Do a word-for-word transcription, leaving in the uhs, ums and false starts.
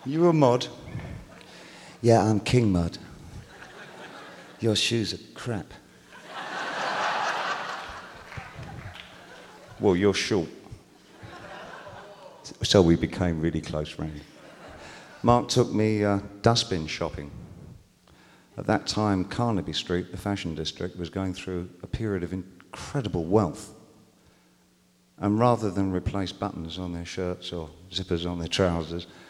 You a mod? Yeah, I'm King Mud. Your shoes are crap. Well, you're short. So we became really close friends. Mark took me uh, dustbin shopping. At that time, Carnaby Street, the fashion district, was going through a period of incredible wealth. And rather than replace buttons on their shirts or zippers on their trousers,